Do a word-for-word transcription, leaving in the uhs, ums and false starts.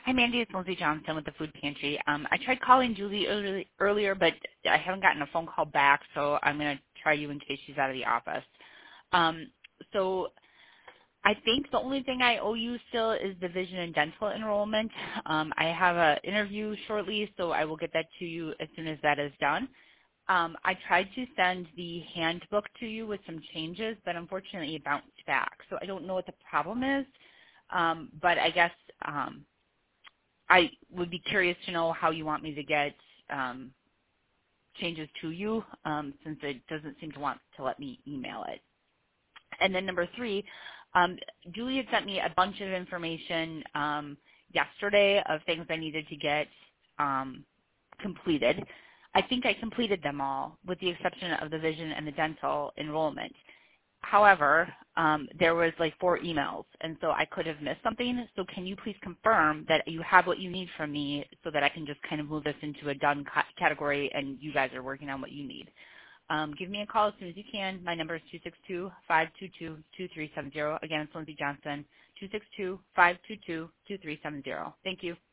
Hi, Mandy. It's Lindsay Johnson with the Food Pantry. Um, I tried calling Julie early, earlier, but I haven't gotten a phone call back, so I'm going to try you in case she's out of the office. Um, so I think the only thing I owe you still is the vision and dental enrollment. Um, I have an interview shortly, so I will get that to you as soon as that is done. Um, I tried to send the handbook to you with some changes, but unfortunately it bounced back. So I don't know what the problem is, um, but I guess um, I would be curious to know how you want me to get um, changes to you, um, since it doesn't seem to want to let me email it. And then number three, um, Julie had sent me a bunch of information um, yesterday of things I needed to get um, completed. I think I completed them all with the exception of the vision and the dental enrollment. However, um, there was like four emails, and so I could have missed something. So can you please confirm that you have what you need from me so that I can just kind of move this into a done ca- category and you guys are working on what you need? Um, give me a call as soon as you can. My number is two six two, five two two, two three seven zero. Again, it's Lindsay Johnson, two six two, five two two, two three seven zero. Thank you.